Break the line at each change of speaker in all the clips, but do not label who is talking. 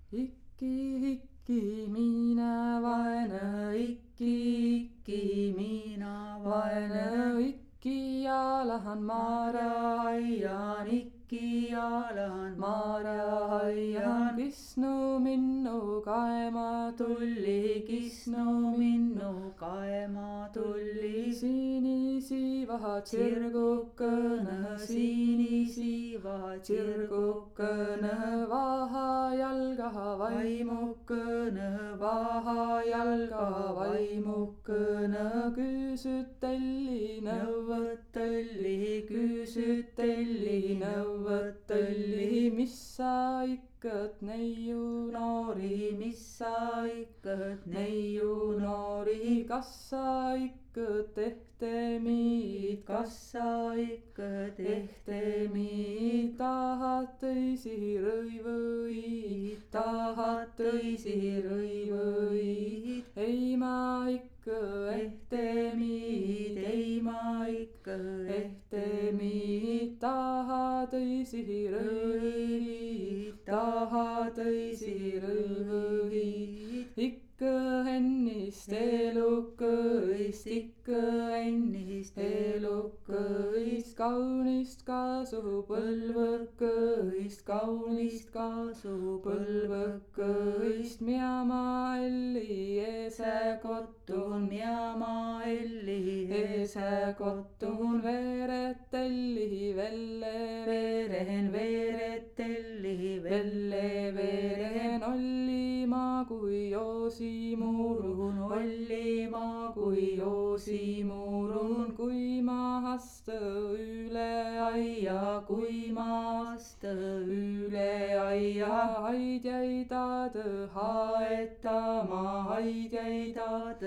Ikki mina vaene, ikki mina vaene, ikki ja lähen Maarjaan, ikki ja lähen Maarjaan. Kisnu minnu kaema tulli, kisnu minnu kaema tulli. Sinisiiva tsirgukene, sinisiiva tsirgukene, vahajalga vaimukene, vahajalga vaimukene. Küüsytteli nõuõtteli, küüsytteli nõuõtteli. Missä ikkät neiu noori, missä ikkät neiu noori. Kassa ikkät ehtemiit, kassa ikkät ehtemiit. Tahat tõisi rõivõid, tahat tõisi rõivõid. Ei ma ikkõ ehtemiit, ei ma ikkõ ehtemiit. Taha tõisi rõivõid, taha tõisi rõivõid. Ikkõ ennist elukõist, ikkõ ennist elukõist. Kaunist kasu põlvõkõist, kaunist kasu põlvõkõist. Mia ma elli eese kottun, mia ma elli eese kottun. Veeretelli velle veeren, veeretelli velle veeren. Olli ma kui Joosimuurun, olli ma kui Joosimuurun. Kui ma hasta üle aia, kui ma hasta üle aia. Haid jäi taad haetama, haid jäi taad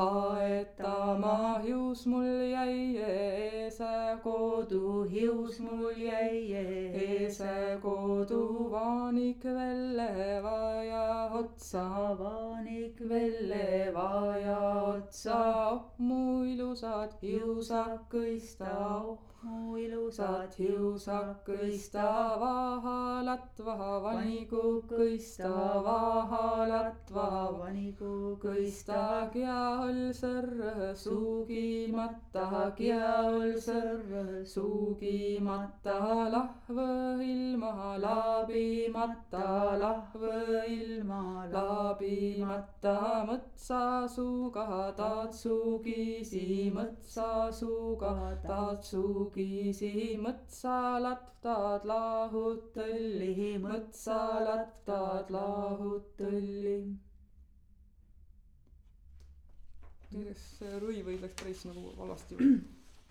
haetama. Hius mul jäi eese kodu, hius mul jäi eese kodu. Vaanik velle vaja otsa, vaanik velle vaja otsa. Oh mu ilusad hiusakõista, oh mu ilusad hiusakõista. Vahalat vahavanigukõista, vahalat vahavanigukõista. Kia ol sõrr suugimata, kia ol sõrr suugimata. Lahvõ ilma laabimata, lahvõ ilma laabimata. Mõtsasuuga tatsugisi, mõtsasuuga tatsugisi. Mõtsalat taad lahutõlli, mõtsalat taad lahutõlli. Näiteks rõivõid läks päris nagu valesti.